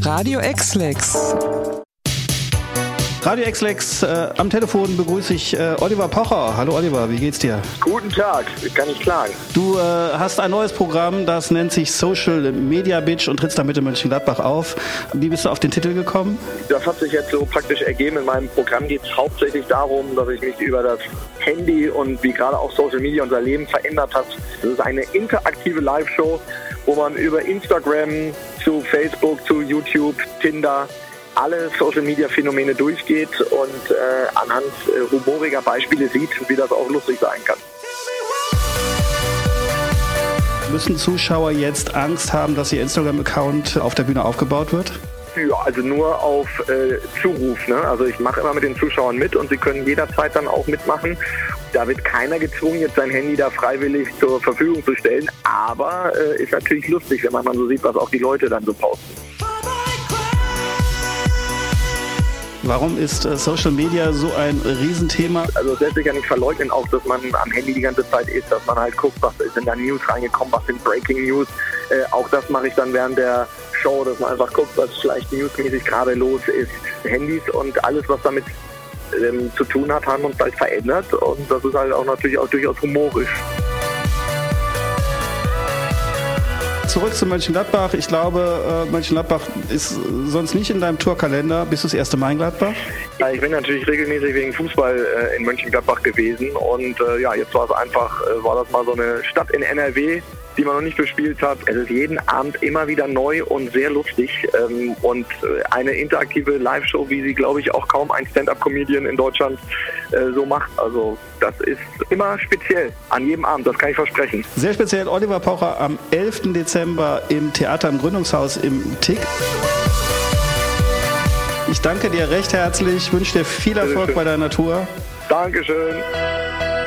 Radio X-Lex. Radio X-Lex, am Telefon begrüße ich Oliver Pocher. Hallo Oliver, wie geht's dir? Guten Tag, ich kann nicht klagen. Du hast ein neues Programm, das nennt sich Social Media Bitch und trittst damit in Mönchengladbach auf. Wie bist du auf den Titel gekommen? Das hat sich jetzt so praktisch ergeben. In meinem Programm geht es hauptsächlich darum, dass ich mich über das Handy und wie gerade auch Social Media unser Leben verändert hat. Das ist eine interaktive Live-Show, wo man über Instagram zu Facebook, zu YouTube, Tinder, alle Social-Media-Phänomene durchgeht und anhand humoriger Beispiele sieht, wie das auch lustig sein kann. Müssen Zuschauer jetzt Angst haben, dass ihr Instagram-Account auf der Bühne aufgebaut wird? Ja, also nur auf Zuruf. Ne? Also ich mache immer mit den Zuschauern mit und sie können jederzeit dann auch mitmachen. Da wird keiner gezwungen, jetzt sein Handy da freiwillig zur Verfügung zu stellen. Aber ist natürlich lustig, wenn man mal so sieht, was auch die Leute dann so posten. Warum ist Social Media so ein Riesenthema? Also es lässt sich ja nicht verleugnen, auch dass man am Handy die ganze Zeit ist, dass man halt guckt, was ist in der News reingekommen, was sind Breaking News. Auch das mache ich dann während der Show, dass man einfach guckt, was vielleicht newsmäßig gerade los ist. Handys und alles, was damit zu tun hat, haben uns halt verändert und das ist halt auch natürlich auch durchaus humorisch. Zurück zu Mönchengladbach. Ich glaube, Mönchengladbach ist sonst nicht in deinem Tourkalender. Bist du das erste Mal in Gladbach? Ja, ich bin natürlich regelmäßig wegen Fußball in Mönchengladbach gewesen und jetzt war es einfach, war das mal so eine Stadt in NRW, die man noch nicht bespielt hat. Es ist jeden Abend immer wieder neu und sehr lustig und eine interaktive Live-Show, wie sie, glaube ich, auch kaum ein Stand-Up-Comedian in Deutschland so macht. Also das ist immer speziell, an jedem Abend, das kann ich versprechen. Sehr speziell Oliver Pocher am 11. Dezember im Theater im Gründungshaus im Tick. Ich danke dir recht herzlich, wünsche dir viel Erfolg bei deiner Tour. Dankeschön.